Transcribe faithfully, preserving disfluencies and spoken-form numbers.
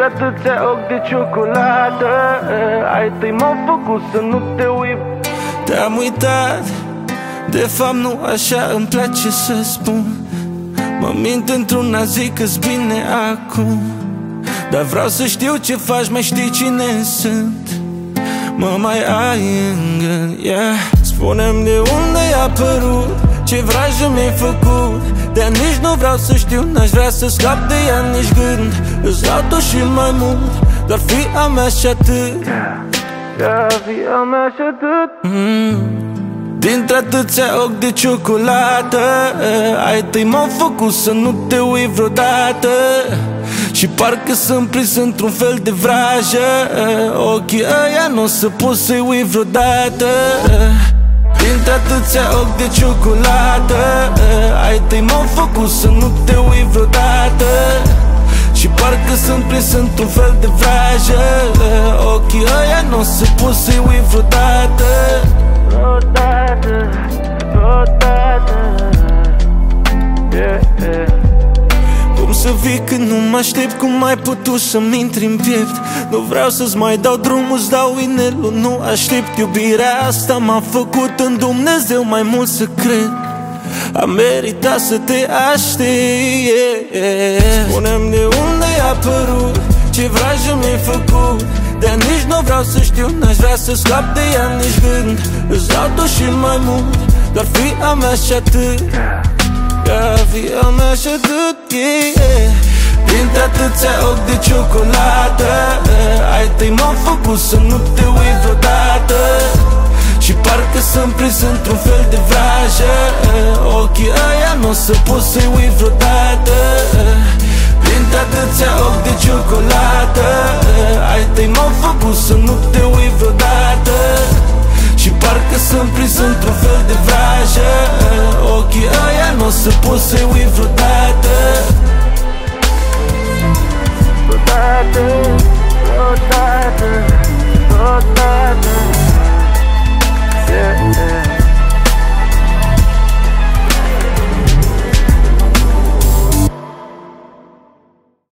Dintre atâția ochi de ciocolată, ai tăi m-au făcut să nu te uit. Te-am uitat, de fapt nu așa îmi place să spun. Mă mint într-una, zic că-s bine acum, dar vreau să știu ce faci, mai știi cine sunt. Mă mai ai în gând, yeah. Spune-mi de unde ai apărut, ce vrajă mi-ai făcut. De nici nu vreau să știu, n-aș vrea să scap de ea nici gând. Îți dau tot și mai mult, doar fii a mea și atât. Yeah, fii a mea și atât. mm. Dintre atâția ochi de ciocolată, ai tăi m-au făcut să nu te uit vreodată. Și parcă sunt prins într-un fel de vrajă, ochii ăia n-o să pot să-i uit vreodată. Dintre atâția ochi de ciocolată, ai tăi m-au făcut să nu te uit vreodată. Și parcă sunt prins într-un fel de vrajă, ochii ăia n-o să pot să-i uit vreodată. Vreodată, vreodată, yeah, yeah. Cum să vii când nu mă aștept, cum ai putut să-mi intri în piept? Nu vreau să-ți mai dau drumul, îți dau inelul, nu aștept. Iubirea asta m-a făcut în Dumnezeu mai mult să cred. Am meritat să te aștept, yeah, yeah. Spune-mi de unde ai apărut, ce vrajă mi-ai făcut. De nici nu vreau să știu, n-aș vrea să scap de ea nici gând. Îți dau tot și mai mult, doar fii a mea și atât. Yeah, fii a mea și atât, yeah. Dintre atâția ochi de ciocolată, ai tăi m-au făcut să nu te uit vreodată. Și parcă sunt prins într-un fel de vrajă, ochii ăia n-o să pot să-i uit vreodată. Dintre atâția ochi de ciocolată, ai tăi m-au făcut să nu te uit vreodată. Și parcă sunt prins într-un fel de vrajă, ochii ăia n-o să pot să-i uit vreodată.